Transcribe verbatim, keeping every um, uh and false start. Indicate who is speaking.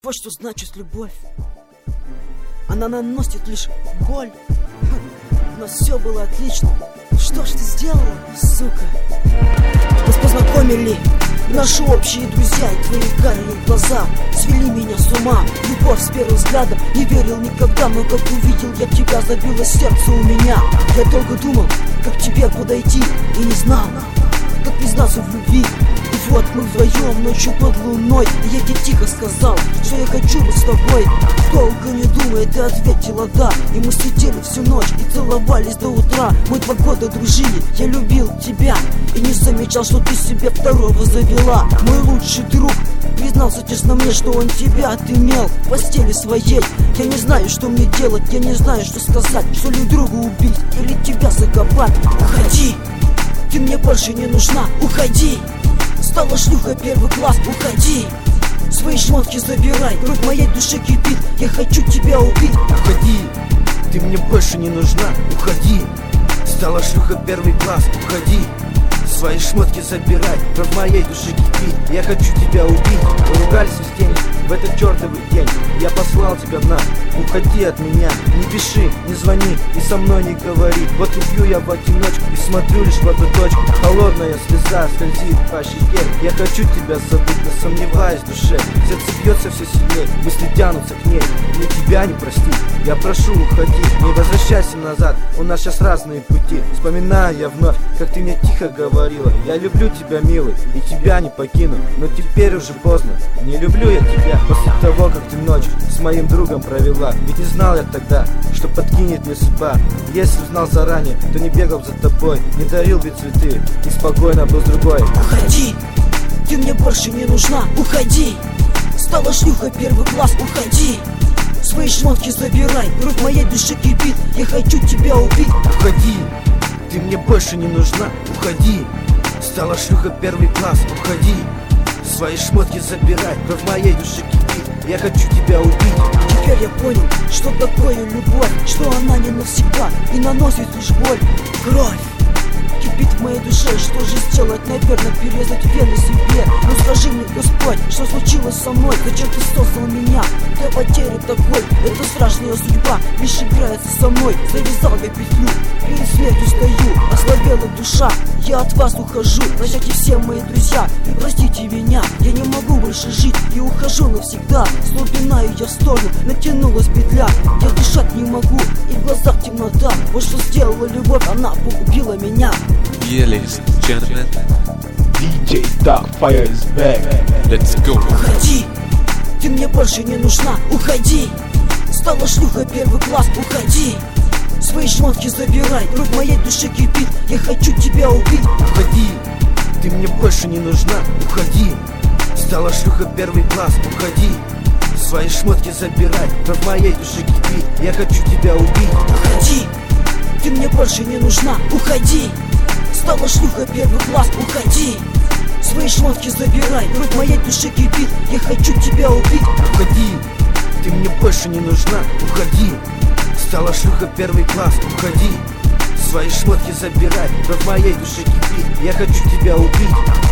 Speaker 1: Вот что значит любовь. Она наносит лишь боль. Но все было отлично. Что ж ты сделала, сука? Нас познакомили наши общие друзья, и твои карие глаза свели меня с ума. Любовь с первого взгляда, не верил никогда, но как увидел я тебя, забилось сердце у меня. Я долго думал, как к тебе подойти, и не знал, как признаться в любви. И вот мы вдвоем ночью под луной, и я тебе тихо сказал, что я хочу быть с тобой. Долго не думая, ты ответила да, и мы сидели всю ночь и целовались до утра. Мы два года дружили, я любил тебя и не замечал, что ты себе второго завела. Мой лучший друг признался честно мне, что он тебя отымел в постели своей. Я не знаю, что мне делать, я не знаю, что сказать. Что ли друга убить или тебя закопать? Уходи, ты мне больше не нужна, уходи. Стала шлюхой первый класс, уходи. Свои шмотки забирай, кровь моей души кипит, я хочу тебя убить.
Speaker 2: Уходи, ты мне больше не нужна, уходи. Стала шлюхой первый класс, уходи. Свои шмотки забирай, кровь моей души кипит, я хочу тебя убить. Поругались весь день, в этот чертовый день я послал тебя на, уходи от меня. Не пиши, не звони и со мной не говори. Вот убью я в одиночку и смотрю лишь в одну точку. Холодная слеза скользит по щеке. Я хочу тебя забыть, но сомневаюсь в душе. Сердце бьется все сильнее, мысли тянутся к ней. Мне тебя не простить, я прошу, уходи. Не возвращайся назад, у нас сейчас разные пути. Вспоминаю я вновь, как ты мне тихо говорила: я люблю тебя, милый, и тебя не покину. Но теперь уже поздно, не люблю я тебя. После того, как ты ночь с моим другом провела, ведь не знал я тогда, что подкинет мне судьба. Если знал заранее, то не бегал за тобой, не дарил ведь цветы и спокойно был с другой.
Speaker 1: Уходи, ты мне больше не нужна, уходи. Стала шлюхой первый класс, уходи. Свои шмотки забирай, кровь моей души кипит, я хочу тебя убить.
Speaker 2: Уходи, ты мне больше не нужна, уходи. Стала шлюхой первый класс, уходи. Свои шмотки забирай, кровь моей души кипит, я хочу тебя убить.
Speaker 1: Теперь я понял, что такое любовь, что она не навсегда и наносит лишь боль. Кровь кипит в моей душе, что же сделать, наверное, перерезать вены себе. Ну скажи мне, Господь, что случилось со мной, зачем ты создал меня для потери такой? Это страшная судьба, лишь играется со мной. Завязал я петлю, перед смертью стою, ослабела душа, я от вас ухожу. Прощайте все мои друзья и простите меня, я не могу больше жить и ухожу навсегда. Снова пинаю я в сторону, натянулась петля, я дышать не могу и в глазах темнота. Вот что сделала любовь, она погубила меня.
Speaker 3: Yeah, ladies and gentlemen,
Speaker 4: ди джей Darkfire is back.
Speaker 3: Let's go.
Speaker 1: Уходи, ты мне больше не нужна, уходи. Стала шлюхой первый класс, уходи. Свои шмотки забирай, кровь моей души кипит, я хочу тебя убить.
Speaker 2: Уходи, ты мне больше не нужна, уходи. Стала шлюхой первый класс, уходи. Свои шмотки забирай, кровь моей души кипит, я хочу тебя убить.
Speaker 1: Уходи, ты мне больше не нужна, уходи. Стала шлюхой первый класс, уходи. Свои шмотки забирай, кровь моей души кипит, я хочу тебя убить.
Speaker 2: Уходи, ты мне больше не нужна, уходи. Стала шлюхой первый класс, уходи. Свои шмотки забирай, кровь моей души кипит, я хочу тебя убить.